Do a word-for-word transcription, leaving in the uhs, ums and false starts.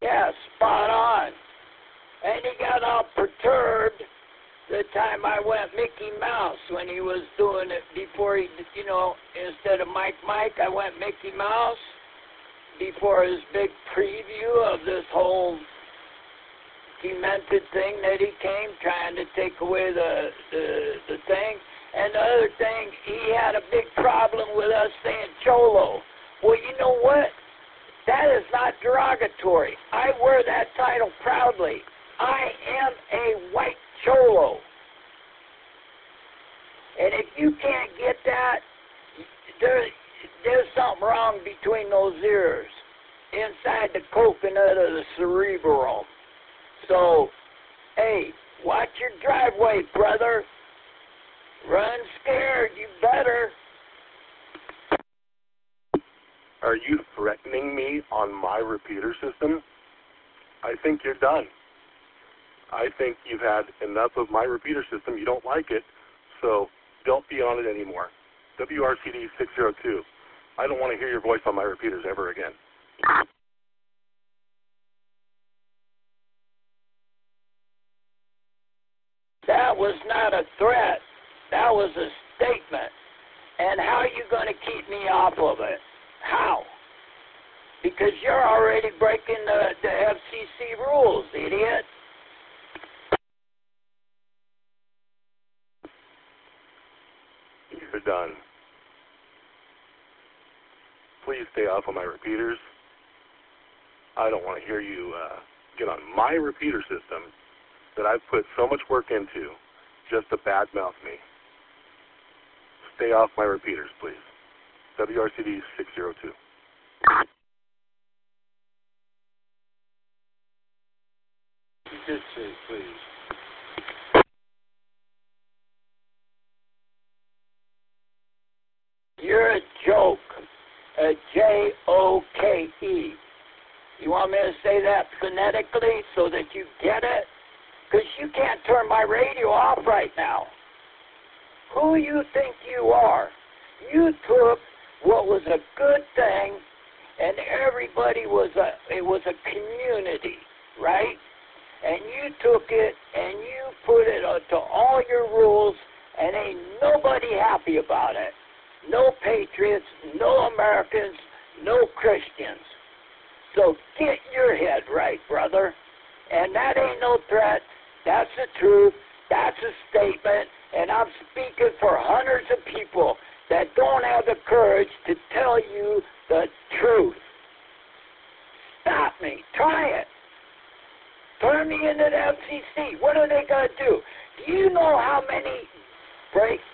Yeah, spot on. And he got all perturbed the time I went Mickey Mouse when he was doing it before he, you know, instead of Mike Mike, I went Mickey Mouse before his big preview of this whole demented thing that he came trying to take away the, the, the thing. And the other thing, he had a big problem with us saying Cholo. Well, you know what? That is not derogatory. I wear that title proudly. I am a white Cholo. And if you can't get that, there, there's something wrong between those ears, inside the coconut of the cerebrum. So, hey, watch your driveway, brother. Run scared, you better. Are you threatening me on my repeater system? I think you're done. I think you've had enough of my repeater system. You don't like it, so don't be on it anymore. W R C D six zero two. I don't want to hear your voice on my repeaters ever again. That was not a threat. That was a statement. And how are you going to keep me off of it? How? Because you're already breaking the, the F C C rules, idiot. You're done. Please stay off of my repeaters. I don't want to hear you uh, get on my repeater system that I've put so much work into just to badmouth me. Stay off my repeaters, please. W R C D six zero two. You did say, please. You're a joke. A J O K E. You want me to say that phonetically so that you get it? Because you can't turn my radio off right now. Who you think you are? You took what was a good thing, and everybody was a, it was a community, right? And you took it and you put it to all your rules, and ain't nobody happy about it. No patriots, no Americans, no Christians. So get your head right, brother. And that ain't no threat. That's the truth. That's a statement. And I'm speaking for hundreds of people that don't have the courage to tell you the truth. Stop me. Try it. Turn me into the F C C. What are they going to do? Do you know how many breaks